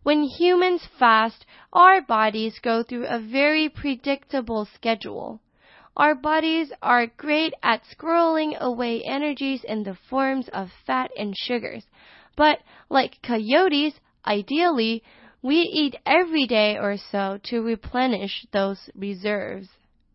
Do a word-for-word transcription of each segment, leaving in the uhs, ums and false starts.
When humans fast, our bodies go through a very predictable schedule. Our bodies are great at squirreling away energies in the forms of fat and sugars. But like coyotes, ideally, we eat every day or so to replenish those reserves.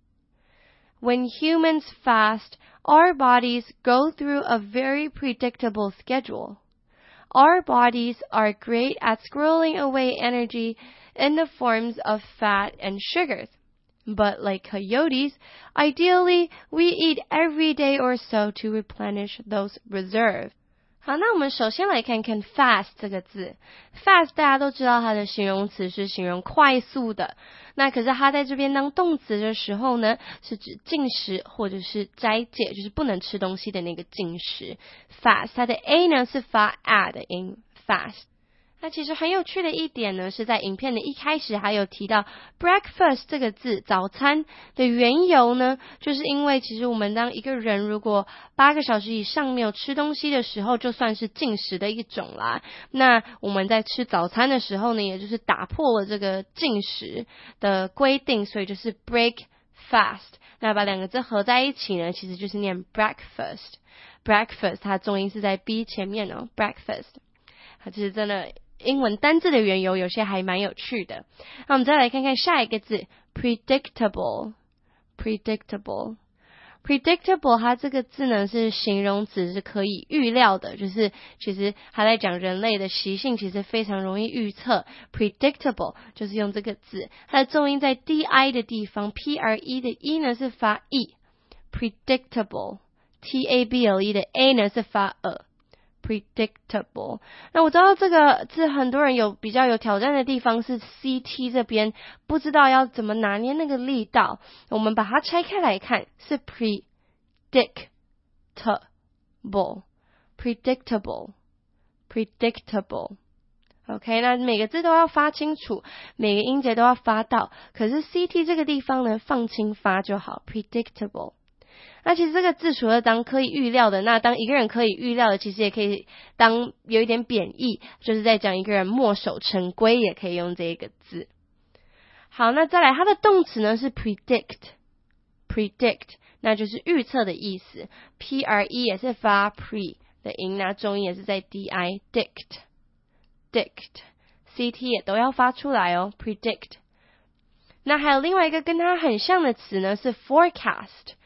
When humans fast, our bodies go through a very predictable schedule. Our bodies are great at squirreling away energy in the forms of fat and sugars. But like coyotes, ideally, we eat every day or so to replenish those reserves. 好，那我们首先来看看 fast 这个字。fast 大家都知道它的形容词是形容快速的，那可是它在这边当动词的时候呢，是指禁食或者是斋戒，就是不能吃东西的那个禁食。fast 它的 a 呢是发 a 的音 fast。那其实很有趣的一点呢，是在影片的一开始还有提到 breakfast 这个字，早餐的缘由呢，就是因为其实我们当一个人如果八个小时以上没有吃东西的时候，就算是禁食的一种啦。那我们在吃早餐的时候呢，也就是打破了这个禁食的规定，所以就是 break fast。那把两个字合在一起呢，其实就是念 breakfast。breakfast 它重音是在 b 前面哦 breakfast。它其实真的英文单字的缘由有些还蛮有趣的。那我们再来看看下一个字 predictable predictable predictable 它这个字呢是形容词，是可以预料的，就是其实它在讲人类的习性其实非常容易预测。 predictable 就是用这个字，它的重音在 di 的地方， pre 的 e 呢是发 e predictable table 的 a 呢是发 a predictable。 那我知道这个字很多人有比较有挑战的地方是 ct 这边不知道要怎么拿捏那个力道，我们把它拆开来看，是 predictable predictable predictable OK， 那每个字都要发清楚，每个音节都要发到，可是 ct 这个地方呢放轻发就好 predictable。那其实这个字除了当可以预料的，那当一个人可以预料的，其实也可以当有一点贬义，就是在讲一个人墨守成规，也可以用这一个字。好，那再来它的动词呢是 predict predict 那就是预测的意思， pre 也是发 pre 的音，那重音也是在 di dict dict ct 也都要发出来哦 predict。 那还有另外一个跟它很像的词呢是 forecast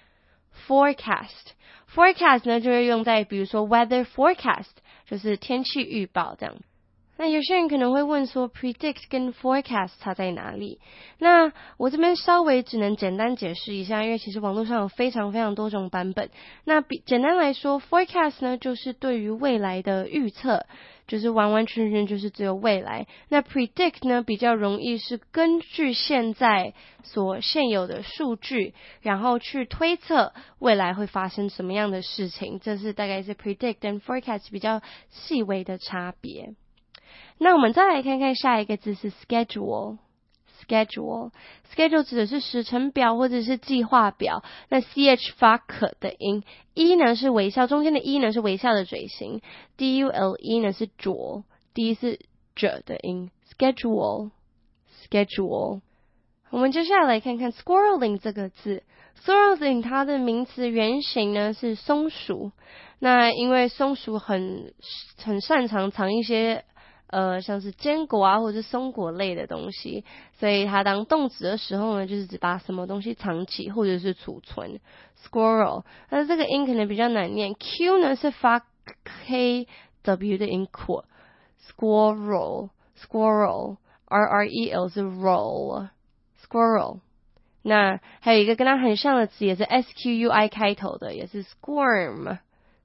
forecast forecast 呢就是用在比如说 weather forecast 就是天气预报这样。那有些人可能会问说 predict 跟 forecast 差在哪里，那我这边稍微只能简单解释一下，因为其实网络上有非常非常多种版本。那比简单来说 forecast 呢就是对于未来的预测，就是完完全全就是只有未来。那 predict 呢比较容易是根据现在所现有的数据，然后去推测未来会发生什么样的事情，这是大概是 predict 跟 forecast 比较细微的差别。那我们再来看看下一个字是 schedule schedule schedule 指的是时程表或者是计划表，那 ch 发可的音， e 呢是微笑，中间的 e 呢是微笑的嘴型， dule 呢是浊， d 是者的音 schedule schedule。 我们接下来来看看 squirreling 这个字， squirreling 它的名词原型呢是松鼠，那因为松鼠很很擅长藏一些呃，像是坚果啊，或者是松果类的东西，所以它当动词的时候呢，就是指把什么东西藏起或者是储存。Squirrel， 那这个音可能比较难念 ，Q 呢是发 K W 的音扩 ，Squirrel Squirrel R R E L 是 roll Squirrel。那还有一个跟它很像的词，也是 S Q U I 开头的，也是 squirm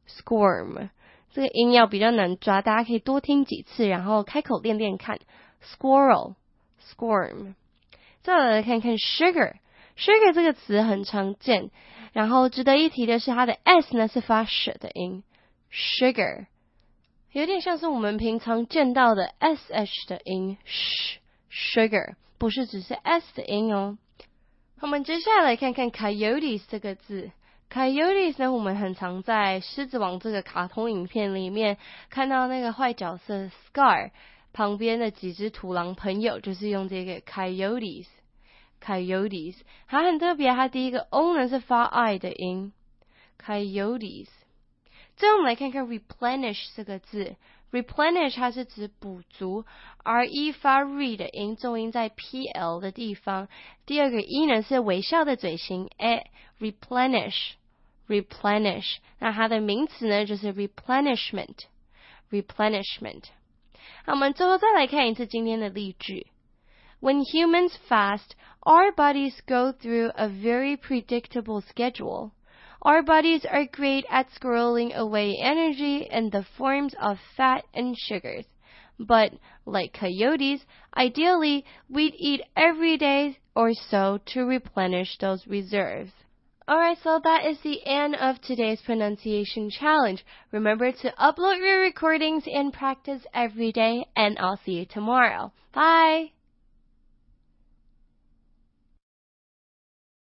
Squirm。这个音要比较难抓，大家可以多听几次，然后开口练练看。Squirrel Squirm。 再来看看 sugar sugar 这个词很常见，然后值得一提的是它的 S 呢是发 sh 的音 sugar， 有点像是我们平常见到的 sh 的音 sh sugar， 不是只是 s 的音哦。我们接下来看看 coyotes 这个字， coyotes 呢我们很常在狮子王这个卡通影片里面看到那个坏角色 Scar 旁边的几只土狼朋友就是用这个 coyotes coyotes， 它很特别，它第一个 O 呢是发 I 的音 coyotes。最后我们来看看 replenish 这个字， replenish 它是指补足， R E 发 re 的音，重音在 P L 的地方，第二个 E 呢是微笑的嘴型 E， replenish replenish， 那它的名词呢就是 replenishment replenishment。 好，我们最后再来看一次今天的例句。 When humans fast, our bodies go through a very predictable schedule. Our bodies are great at squirreling away energy in the forms of fat and sugars. But, like coyotes, ideally, we'd eat every day or so to replenish those reserves. Alright, so that is the end of today's pronunciation challenge. Remember to upload your recordings and practice every day, and I'll see you tomorrow. Bye!